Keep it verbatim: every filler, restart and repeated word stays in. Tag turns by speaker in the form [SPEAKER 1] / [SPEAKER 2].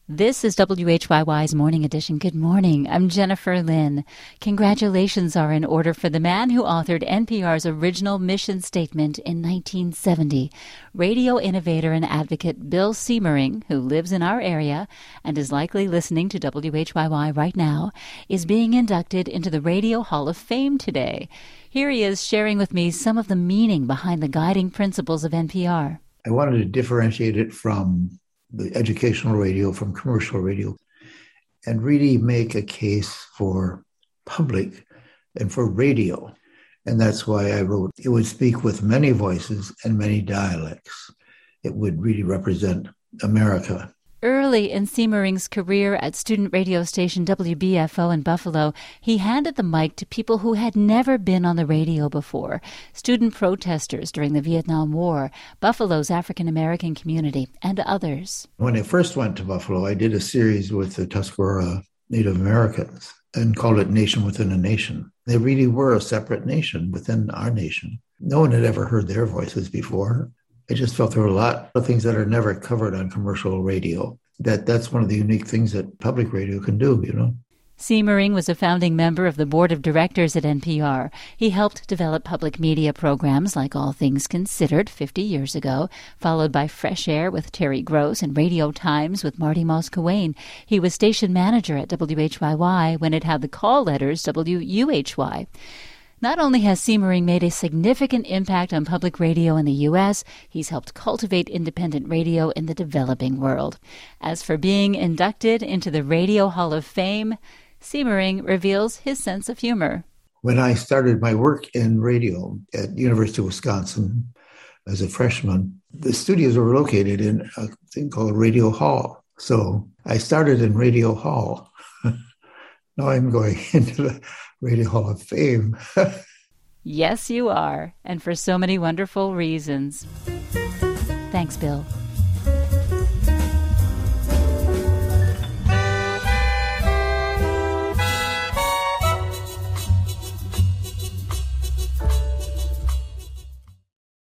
[SPEAKER 1] This is W H Y Y's Morning Edition. Good morning. I'm Jennifer Lynn. Congratulations are in order for the man who authored N P R's original mission statement in nineteen seventy. Radio innovator and advocate Bill Siemering, who lives in our area and is likely listening to W H Y Y right now, is being inducted into the Radio Hall of Fame today. Here he is sharing with me some of the meaning behind the guiding principles of N P R.
[SPEAKER 2] I wanted to differentiate it from the educational radio, from commercial radio, and really make a case for public and for radio. And that's why I wrote, it would speak with many voices and many dialects. It would really represent America.
[SPEAKER 1] Early in Siemering's career at student radio station W B F O in Buffalo, he handed the mic to people who had never been on the radio before, student protesters during the Vietnam War, Buffalo's African-American community, and others.
[SPEAKER 2] When I first went to Buffalo, I did a series with the Tuscarora Native Americans and called it Nation Within a Nation. They really were a separate nation within our nation. No one had ever heard their voices before. I just felt there were a lot of things that are never covered on commercial radio. That that's one of the unique things that public radio can do, you know.
[SPEAKER 1] Siemering was a founding member of the board of directors at N P R. He helped develop public media programs like All Things Considered fifty years ago, followed by Fresh Air with Terry Gross and Radio Times with Marty Moss-Coane. He was station manager at W H Y Y when it had the call letters W U H Y. Not only has Siemering made a significant impact on public radio in the U S, he's helped cultivate independent radio in the developing world. As for being inducted into the Radio Hall of Fame, Siemering reveals his sense of humor.
[SPEAKER 2] When I started my work in radio at University of Wisconsin as a freshman, the studios were located in a thing called Radio Hall. So I started in Radio Hall. Now I'm going into the Radio Hall of Fame.
[SPEAKER 1] Yes, you are, and for so many wonderful reasons. Thanks, Bill.